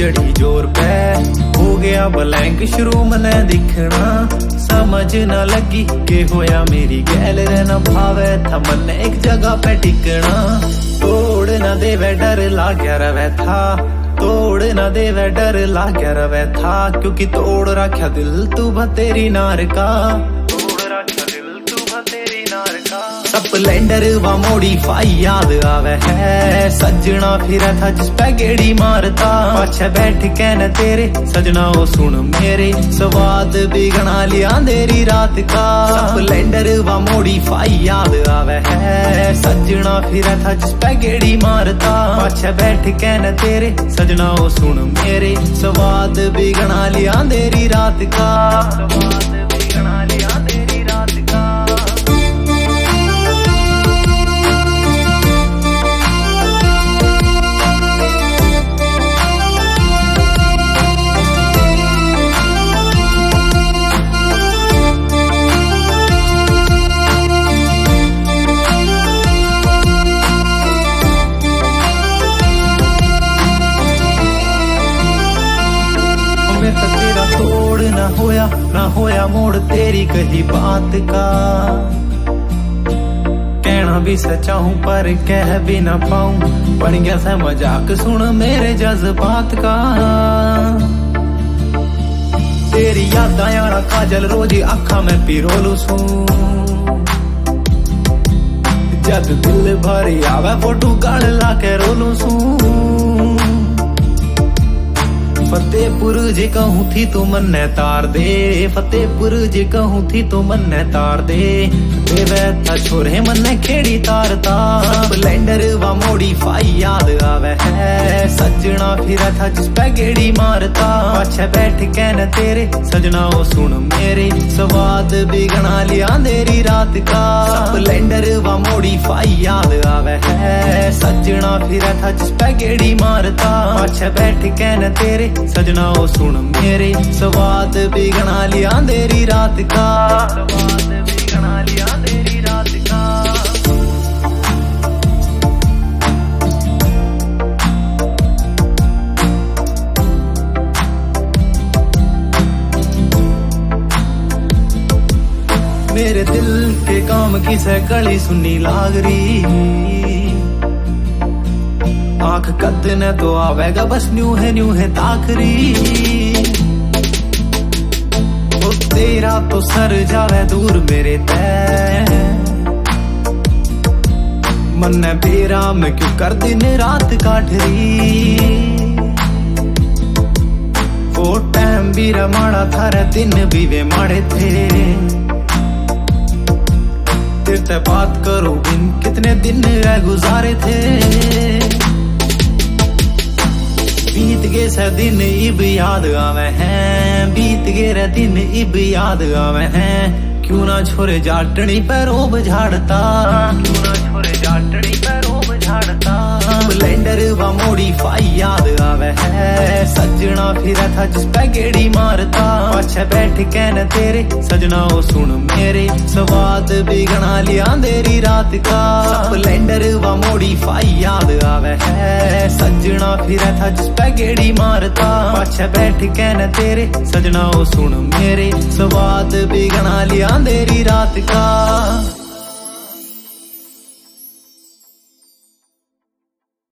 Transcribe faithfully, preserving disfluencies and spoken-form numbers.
चढ़ी जोर पे हो गया ब्लैंक शुरू मने दिखना समझ न लगी के होया मेरी गैल रहना भावे था मन एक जगह पे टिकना तोड़ न देवे डर लाग्या रवे था तोड़ न देवे डर लाग्या रवे था क्योंकि तोड़ रखा दिल तू तेरी नार का तोड़ रखा दिल तू तेरी नार का स्प्लेंडर व मॉडिफाई याद आवे है सजना फिर था जिस पे गेड़ी मारता पाछे बैठ के न तेरे सजना ओ सुन मेरे स्वाद बिगना लिया अंधेरी रात का स्प्लेंडर व मॉडिफाई याद आवे है सजना फिर था जिस पे गेड़ी मारता पाछे बैठ के न तेरे सजना ओ सुन मेरे स्वाद बिगना लिया अंधेरी रात का स्वाद बिगना लिया अंधेरी रात का तेरा तोड़ ना होया ना होया मोड़ तेरी कही बात का कहना भी सच्चा हूँ पर कह भी ना पाऊं बन गया था मजाक सुन मेरे जज्बात का तेरी याद आया काजल रोज आखा में पिरोलू सू जद दिल भर आवे फोटो गाल ला के रोलू सू फतेहपुर जे कहूँ थी तो मन ने तार दे फतेहपुर जे कहूँ थी तो मन ने तार दे देवे था छोरे मन ने खेड़ी तारता स्प्लेंडर व मॉडिफाई याद आवे है सजना फिर था जिस पे गेड़ी मारता पाछे बैठ के न तेरे सजना ओ सुन मेरे स्वाद बिगना लिया अंधेरी रात का स्प्लेंडर व मॉडिफाई याद आवे है सजना फिर था जिस पे गेड़ी मारता पाछे बैठ के न तेरे सजना ओ सुन मेरे स्वाद बिगना लिया अंधेरी रात का स्वाद बिगना लिया अंधेरी रात का मेरे दिल के काम की सकड़ी सुनी लाग रही आंख कद ने तो आवेगा बस न्यू है न्यू है ताखरी वो तेरा तो सर जावे दूर मेरे तय मन ने बेरा में क्यों कर दिन रात काट रही वो टाइम भी रमाड़ा था रे दिन भी वे माड़े थे तेरे बात करो बिन कितने दिन रह गुजारे थे बीत गए से दिन इब याद आवे हैं बीत गए दिन इब याद आवे हैं क्यों ना छोरे जाटनी पे रोब झाड़ता क्यों ना छोरे जाटनी पे रोब झाड़ता स्प्लेंडर व मॉडिफाई याद आवे है सजना फिर था जिस पे गेड़ी मारता पाछे बैठ के न तेरे सजना ओ सुन मेरे स्वाद बिगना लिया अंधेरी रात का स्प्लेंडर व मॉडिफाई याद आवे है सजना फिर था जिस पे गेड़ी मारता पाछे बैठ के न तेरे सजना ओ सुन मेरे स्वाद बिगना लिया अंधेरी रात का।